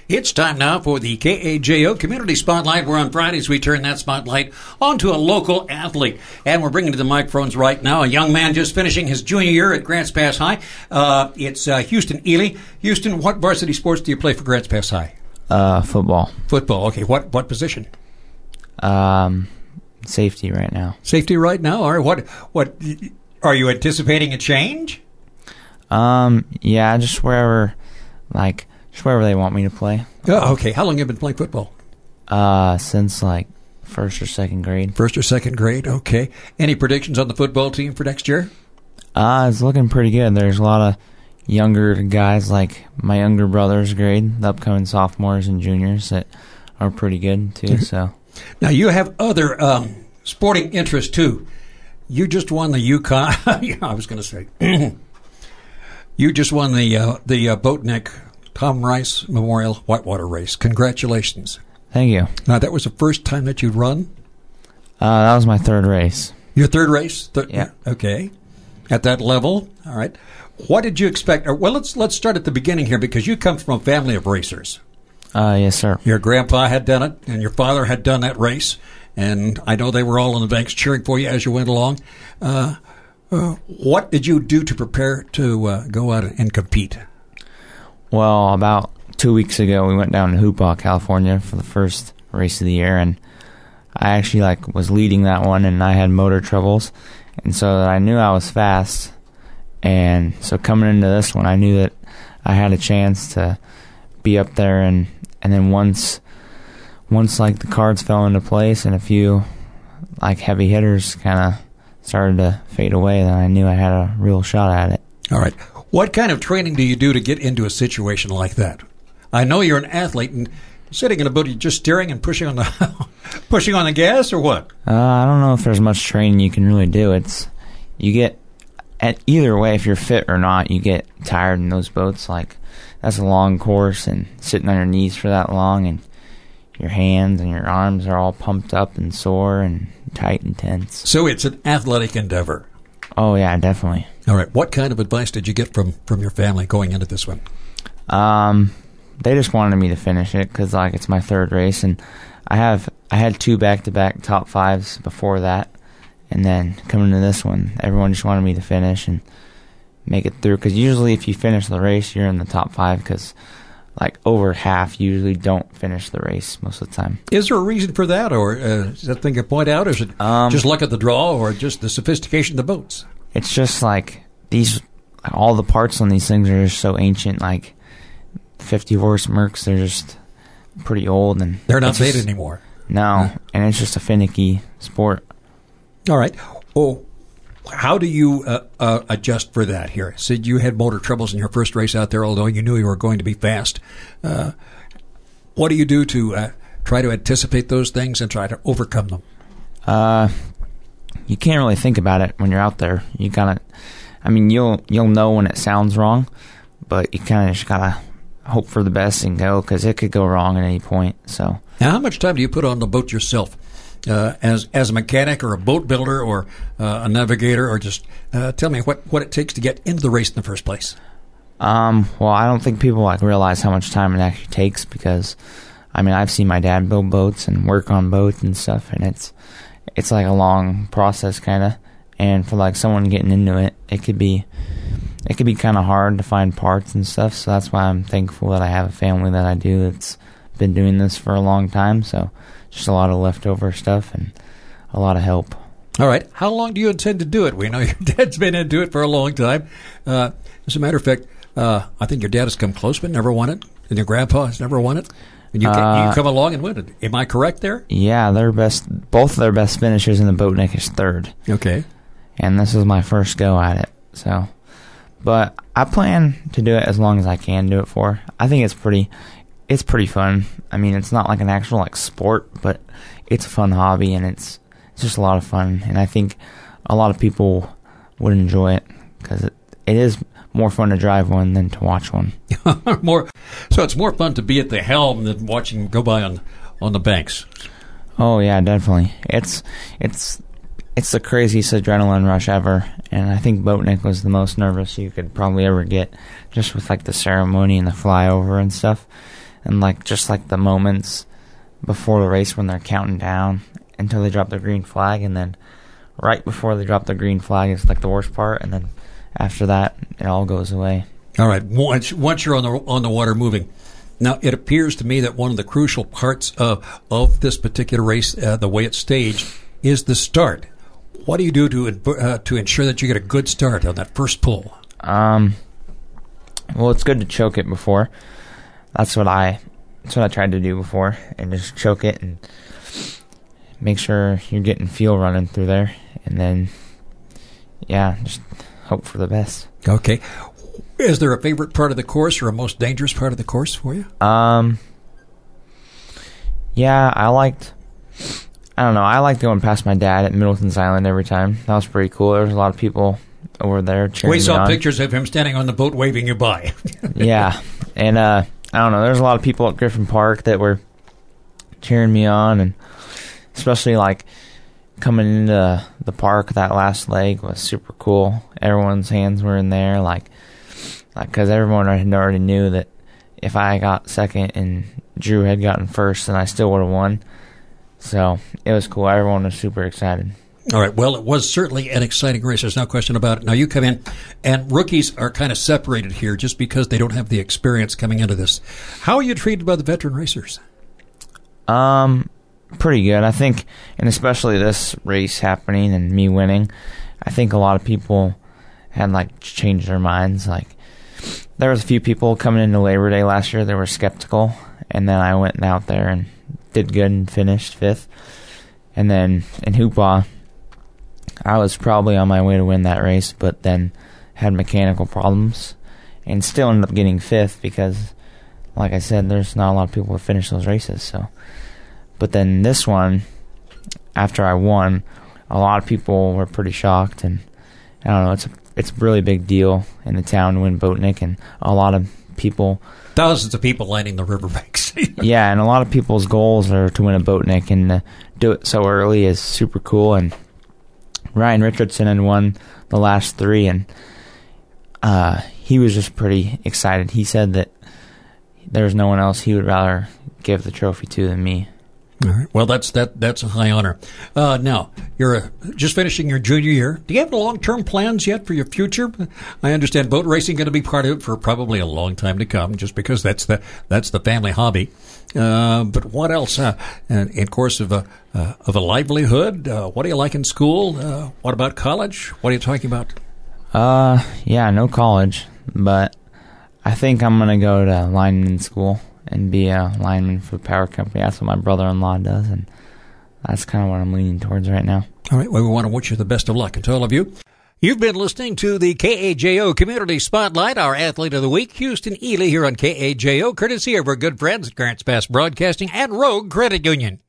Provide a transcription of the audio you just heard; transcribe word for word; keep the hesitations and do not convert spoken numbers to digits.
It's time now for the K A J O Community Spotlight, where on Fridays we turn that spotlight onto a local athlete. And we're bringing to the microphones right now a young man just finishing his junior year at Grants Pass High. Uh, it's uh, Houston Ely. Houston, what varsity sports do you play for Grants Pass High? Uh, football. Football, okay. What what position? Um, safety right now. Safety right now? All right. What, what, are you anticipating a change? Um, yeah, just wherever, like... Just wherever they want me to play. Oh, okay. How long have you been playing football? Uh, since like first or second grade. First or second grade, okay. Any predictions on the football team for next year? Uh, it's looking pretty good. There's a lot of younger guys like my younger brother's grade, the upcoming sophomores and juniors that are pretty good too. So now you have other um, sporting interests too. You just won the UConn. yeah, I was going to say you just won the uh, the uh, Boatneck Tom Rice Memorial Whitewater Race. Congratulations. Thank you. Now, that was the first time that you'd run? Uh, that was my third race. Your third race? Th- yeah. Okay. At that level? All right. What did you expect? Well, let's let's start at the beginning here, because you come from a family of racers. Uh, yes, sir. Your grandpa had done it, and your father had done that race, and I know they were all on the banks cheering for you as you went along. Uh, uh, what did you do to prepare to uh, go out and compete? Well, about two weeks ago, we went down to Hoopaw, California for the first race of the year, and I actually like was leading that one, and I had motor troubles, and so I knew I was fast, and so coming into this one, I knew that I had a chance to be up there, and, and then once, once like the cards fell into place and a few like heavy hitters kind of started to fade away, then I knew I had a real shot at it. All right. What kind of training do you do to get into a situation like that? I know you're an athlete, and sitting in a boat, you're just steering and pushing on the pushing on the gas, or what? Uh, I don't know if there's much training you can really do. It's you get at either way, if you're fit or not, you get tired in those boats. Like that's a long course, and sitting on your knees for that long, and your hands and your arms are all pumped up and sore and tight and tense. So it's an athletic endeavor. Oh, yeah, definitely. All right. What kind of advice did you get from, from your family going into this one? Um, they just wanted me to finish it because, like, it's my third race, and I have I had two back-to-back top fives before that, and then coming to this one, everyone just wanted me to finish and make it through. Because usually, if you finish the race, you're in the top five. Because, like, over half usually don't finish the race most of the time. Is there a reason for that, or uh, is that thing you point out, or is it um, just luck of the draw, or just the sophistication of the boats? It's just like these, all the parts on these things are just so ancient. Like fifty horse Mercs, they're just pretty old, and they're not made just, anymore. No, huh? And it's just a finicky sport. All right. Oh, how do you uh, uh, adjust for that here? Said you had motor troubles in your first race out there, although you knew you were going to be fast. Uh, what do you do to uh, try to anticipate those things and try to overcome them? Uh, you can't really think about it when you're out there. You kind of, I mean, you'll you'll know when it sounds wrong, but you kind of just gotta hope for the best and go, because it could go wrong at any point. So now, how much time do you put on the boat yourself? Uh, as as a mechanic or a boat builder or uh, a navigator, or just uh, tell me what, what it takes to get into the race in the first place. Um, well, I don't think people like realize how much time it actually takes, because, I mean, I've seen my dad build boats and work on boats and stuff, and it's it's like a long process kind of. And for like someone getting into it, it could be it could be kind of hard to find parts and stuff. So that's why I'm thankful that I have a family that I do that's been doing this for a long time. So just a lot of leftover stuff and a lot of help. All right. How long do you intend to do it? We know your dad's been into it for a long time. Uh, as a matter of fact, uh, I think your dad has come close but never won it, and your grandpa has never won it. And you, uh, you come along and win it. Am I correct there? Yeah, their best, both of their best finishers in the Boatneck is third. Okay. And this is my first go at it. So, but I plan to do it as long as I can do it for. I think it's pretty... It's pretty fun. I mean, it's not like an actual like sport, but it's a fun hobby, and it's, it's just a lot of fun. And I think a lot of people would enjoy it, because it, it is more fun to drive one than to watch one. more, so it's more fun to be at the helm than watching them go by on on the banks. Oh yeah, definitely. It's it's it's the craziest adrenaline rush ever, and I think Boatneck was the most nervous you could probably ever get, just with like the ceremony and the flyover and stuff. and like just like the moments before the race when they're counting down until they drop the green flag, and then right before they drop the green flag is like the worst part, and then after that it all goes away. All right, once once you're on the on the water moving. Now, it appears to me that one of the crucial parts of of this particular race, uh, the way it's staged, is the start. What do you do to uh, to ensure that you get a good start on that first pull? Um, well, it's good to choke it before. That's what I that's what I tried to do before, and just choke it and make sure you're getting feel running through there, and then yeah, just hope for the best. Okay. Is there a favorite part of the course or a most dangerous part of the course for you? Um, yeah, I liked, I don't know, I liked going past my dad at Middleton's Island every time. That was pretty cool. There was a lot of people over there cheering We me saw on. pictures of him standing on the boat waving you by. Yeah, and uh, I don't know, there's a lot of people at Griffin Park that were cheering me on, and especially like coming into the park, that last leg was super cool. Everyone's hands were in there, like, like because everyone already knew that if I got second and Drew had gotten first, then I still would have won. So it was cool. Everyone was super excited. All right. Well, it was certainly an exciting race. There's no question about it. Now, you come in, and rookies are kind of separated here just because they don't have the experience coming into this. How are you treated by the veteran racers? Um, pretty good. I think, and especially this race happening and me winning, I think a lot of people had, like, changed their minds. Like, there was a few people coming into Labor Day last year that were skeptical, and then I went out there and did good and finished fifth. And then in Hoopah, I was probably on my way to win that race, but then had mechanical problems and still ended up getting fifth because, like I said, there's not a lot of people who finish those races. So, but then this one, after I won, a lot of people were pretty shocked, and I don't know, it's a, it's a really big deal in the town to win Boatneck, and a lot of people... Thousands of people lining the riverbanks. Yeah, and a lot of people's goals are to win a Boatneck, and to do it so early is super cool. And Ryan Richardson had won the last three, and uh, he was just pretty excited. He said that there was no one else he would rather give the trophy to than me. All right. Well, that's that. That's a high honor. Uh, now, you're uh, just finishing your junior year. Do you have long-term plans yet for your future? I understand boat racing going to be part of it for probably a long time to come, just because that's the that's the family hobby. Uh, but what else? Uh, in, in course of a uh, of a livelihood, uh, what do you like in school? Uh, what about college? What are you talking about? Uh, yeah, no college, but I think I'm gonna go to lineman school and be a lineman for the power company. That's what my brother-in-law does, and that's kind of what I'm leaning towards right now. All right, well, we want to wish you the best of luck. And to all of you, you've been listening to the K A J O Community Spotlight, our Athlete of the Week, Houston Ely, here on K A J O, courtesy of our good friends at Grants Pass Broadcasting and Rogue Credit Union.